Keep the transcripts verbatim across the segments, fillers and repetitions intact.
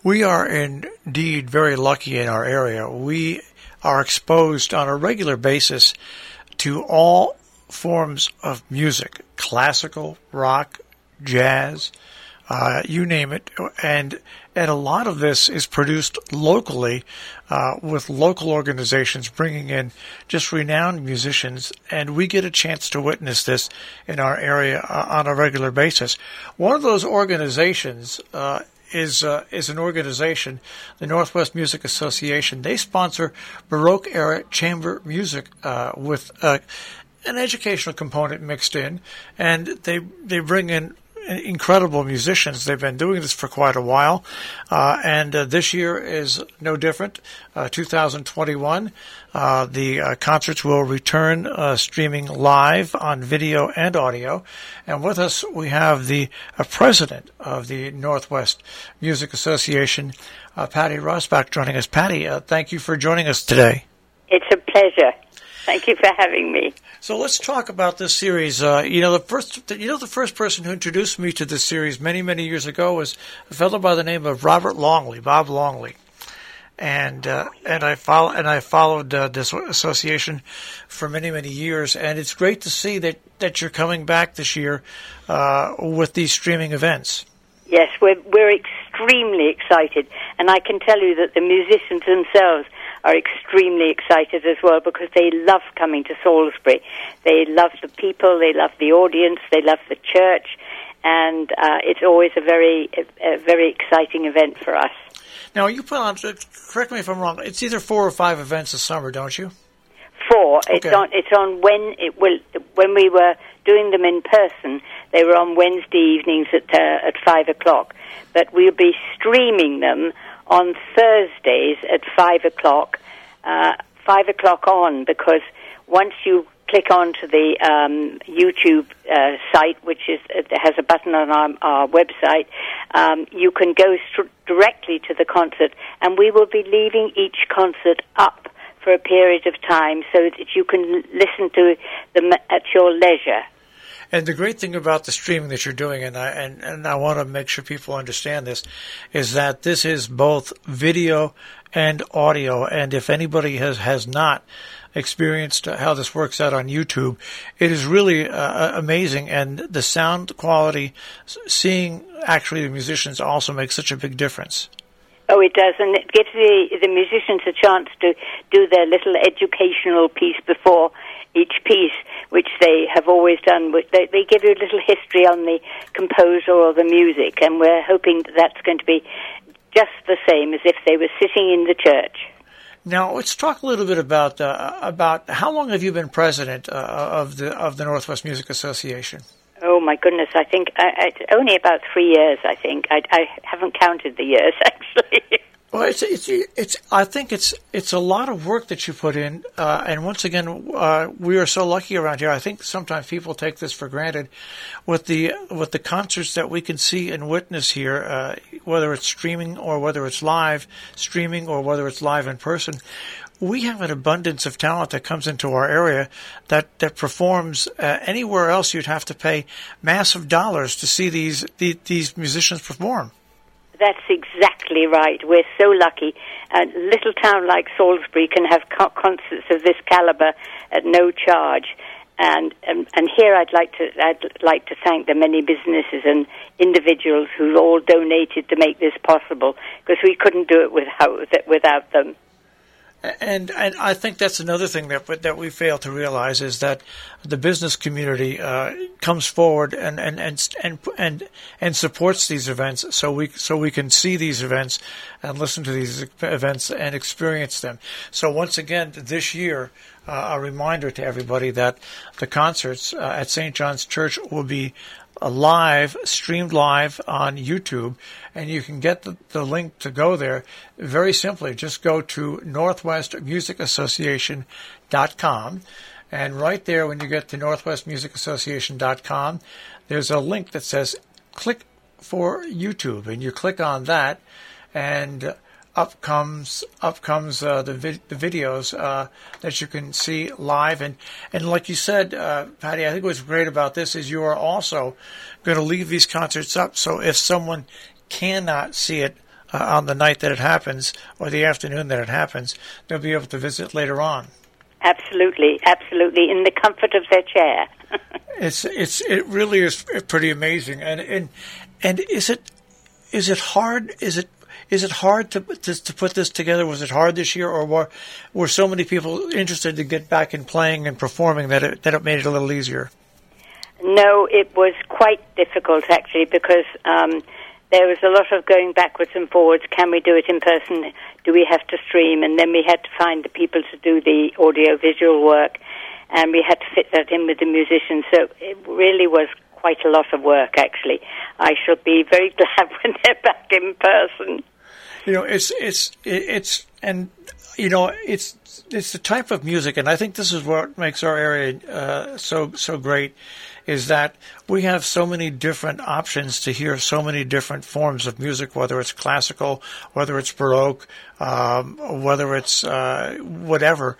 We are indeed very lucky in our area. We are exposed on a regular basis to all forms of music, classical, rock, jazz, uh, you name it. And and a lot of this is produced locally uh, with local organizations bringing in just renowned musicians, and we get a chance to witness this in our area uh, on a regular basis. One of those organizations uh, is uh, is an organization, the Northwest Music Association. They sponsor Baroque-era chamber music uh, with uh, an educational component mixed in, and they they bring in incredible musicians. They've been doing this for quite a while, uh, and uh, this year is no different. Uh, two thousand twenty-one, uh, the uh, concerts will return uh, streaming live on video and audio. And with us, we have the uh, president of the Northwest Music Association, uh, Patty Rosbach, joining us. Patty, uh, thank you for joining us today. It's a pleasure. Thank you for having me. So let's talk about this series. Uh, you know, the first, you know, the first person who introduced me to this series many, many years ago was a fellow by the name of Robert Longley, Bob Longley, and uh, and I follow and I followed uh, this association for many, many years. And it's great to see that, that you're coming back this year uh, with these streaming events. Yes, we're we're extremely excited, and I can tell you that the musicians themselves are extremely excited as well, because they love coming to Salisbury. They love the people, they love the audience, they love the church, and uh, it's always a very, a, a very exciting event for us. Now, you put on, correct me if I'm wrong, it's either four or five events this summer, don't you? Four. Okay. It's on. It's on when it will. When we were doing them in person, they were on Wednesday evenings at uh, at five o'clock. But we'll be streaming them on Thursdays at five o'clock, uh, five o'clock on, because once you click onto the um, YouTube uh, site, which is uh, has a button on our, our website, um, you can go st- directly to the concert, and we will be leaving each concert up for a period of time so that you can listen to them at your leisure. And the great thing about the streaming that you're doing, and I and, and I want to make sure people understand this, is that this is both video and audio. And if anybody has, has not experienced how this works out on YouTube, it is really uh, amazing. And the sound quality, seeing actually the musicians also makes such a big difference. Oh, it does, and it gives the, the musicians a chance to do their little educational piece before each piece, which they have always done. They, they give you a little history on the composer or the music, and we're hoping that that's going to be just the same as if they were sitting in the church. Now, let's talk a little bit about uh, about how long have you been president uh, of the of the Northwest Music Association? Oh, my goodness, I think uh, it's only about three years, I think. I, I haven't counted the years, actually. Well, it's, it's, it's, I think it's, it's a lot of work that you put in. Uh, and once again, uh, we are so lucky around here. I think sometimes people take this for granted with the, with the concerts that we can see and witness here, uh, whether it's streaming or whether it's live streaming or whether it's live in person. We have an abundance of talent that comes into our area that, that performs uh, anywhere else. You'd have to pay massive dollars to see these, the, these musicians perform. That's exactly right. We're so lucky. A little town like Salisbury can have co- concerts of this caliber at no charge. And, and and here I'd like to I'd like to thank the many businesses and individuals who all donated to make this possible, because we couldn't do it without without them. And and I think that's another thing that that we fail to realize, is that the business community uh, comes forward and and, and and and and supports these events, so we so we can see these events and listen to these events and experience them. So once again, this year, uh, a reminder to everybody that the concerts uh, at Saint John's Church will be live, streamed live on YouTube, and you can get the, the link to go there very simply. Just go to northwest music association dot com, and right there when you get to northwest music association dot com, there's a link that says click for YouTube, and you click on that, and up comes up comes uh, the vid- the videos uh, that you can see live. And and like you said, uh, Patty, I think what's great about this is you are also going to leave these concerts up. So if someone cannot see it uh, on the night that it happens or the afternoon that it happens, they'll be able to visit later on. Absolutely, absolutely, in the comfort of their chair. it's it's it really is pretty amazing. And and and is it is it hard? Is it is it hard to to, to put this together? Was it hard this year, or were were so many people interested to get back in playing and performing that it that it made it a little easier? No, it was quite difficult actually, because um, there was a lot of going backwards and forwards. Can we do it in person? Do we have to stream? And then we had to find the people to do the audio-visual work, and we had to fit that in with the musicians. So it really was quite a lot of work, actually. I shall be very glad when they're back in person. You know, it's it's it's and you know it's it's the type of music, and I think this is what makes our area uh, so so great. Is that we have so many different options to hear so many different forms of music, whether it's classical, whether it's Baroque, um, whether it's uh, whatever.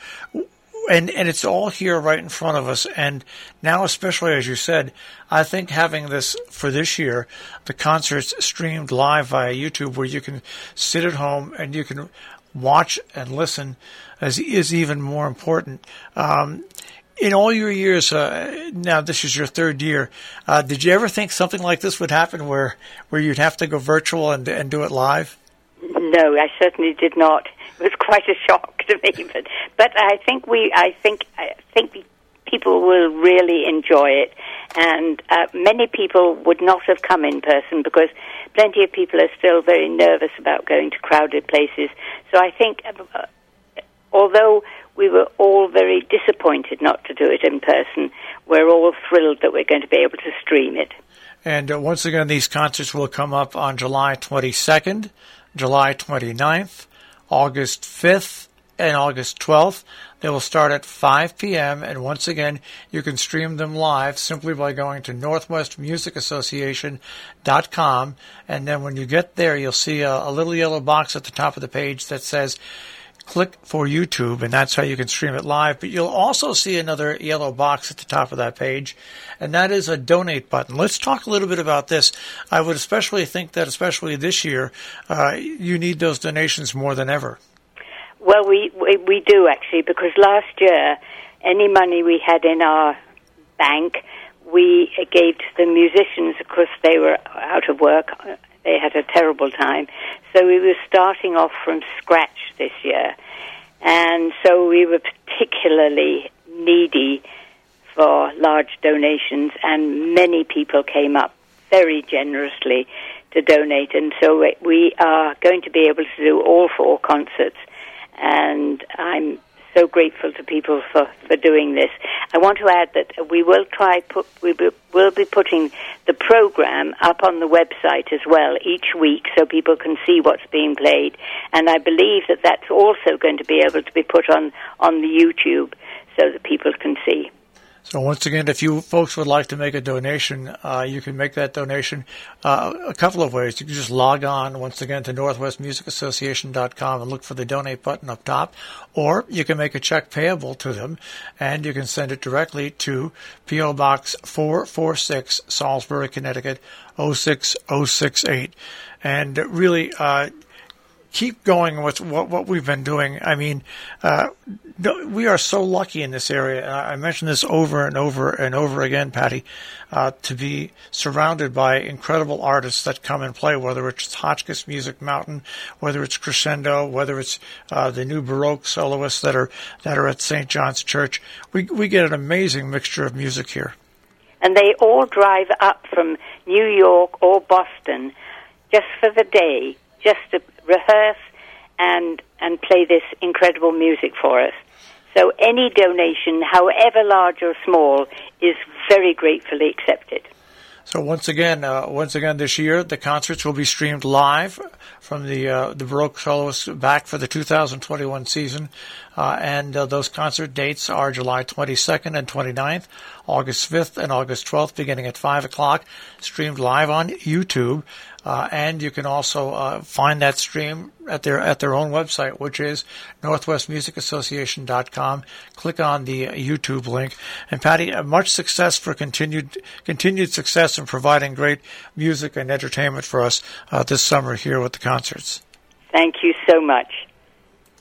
And and it's all here right in front of us. And now, especially as you said, I think having this for this year, the concerts streamed live via YouTube, where you can sit at home and you can watch and listen, is, is even more important. Um, In all your years, uh, now this is your third year, uh, did you ever think something like this would happen where, where you'd have to go virtual and, and do it live? No, I certainly did not. It was quite a shock to me, but but I think we, I think, I think people will really enjoy it, and uh, many people would not have come in person because plenty of people are still very nervous about going to crowded places. So I think, uh, although we were all very disappointed not to do it in person, we're all thrilled that we're going to be able to stream it. And uh, once again, these concerts will come up on July twenty-second, July twenty-ninth, August fifth, and August twelfth. They will start at five p.m., and once again, you can stream them live simply by going to northwest music association dot com, and then when you get there, you'll see a, a little yellow box at the top of the page that says click for YouTube, and that's how you can stream it live. But you'll also see another yellow box at the top of that page, and that is a donate button. Let's talk a little bit about this. I would especially think that, especially this year, uh, you need those donations more than ever. Well, we, we we do, actually, because last year, any money we had in our bank, we gave to the musicians because they were out of work. They had a terrible time. So we were starting off from scratch this year. And so we were particularly needy for large donations, and many people came up very generously to donate. And so we are going to be able to do all four concerts. And I'm so grateful to people for, for doing this. I want to add that we will try put we will be putting the program up on the website as well each week, so people can see what's being played. And I believe that that's also going to be able to be put on on the YouTube so that people can see. So once again, if you folks would like to make a donation, uh, you can make that donation uh, a couple of ways. You can just log on, once again, to northwest music association dot com and look for the donate button up top, or you can make a check payable to them, and you can send it directly to P O. Box four four six, Salisbury, Connecticut, oh six oh six eight. And really, uh, keep going with what, what we've been doing. I mean, uh, we are so lucky in this area. And I mention this over and over and over again, Patty, uh, to be surrounded by incredible artists that come and play, whether it's Hotchkiss Music Mountain, whether it's Crescendo, whether it's uh, the new Baroque soloists that are that are at Saint John's Church. We we get an amazing mixture of music here. And they all drive up from New York or Boston just for the day, just to rehearse and and play this incredible music for us. So any donation, however large or small, is very gratefully accepted. So once again, uh, once again this year, the concerts will be streamed live from the uh, the Baroque soloists back for the two thousand twenty-one season, uh, and uh, those concert dates are July twenty-second and twenty-ninth, August fifth and August twelfth, beginning at five o'clock, streamed live on YouTube. Uh, and you can also uh, find that stream at their at their own website, which is northwest music association dot com. Click on the YouTube link. And Patty, uh, much success for continued continued success in providing great music and entertainment for us uh, this summer here with the concerts. Thank you so much.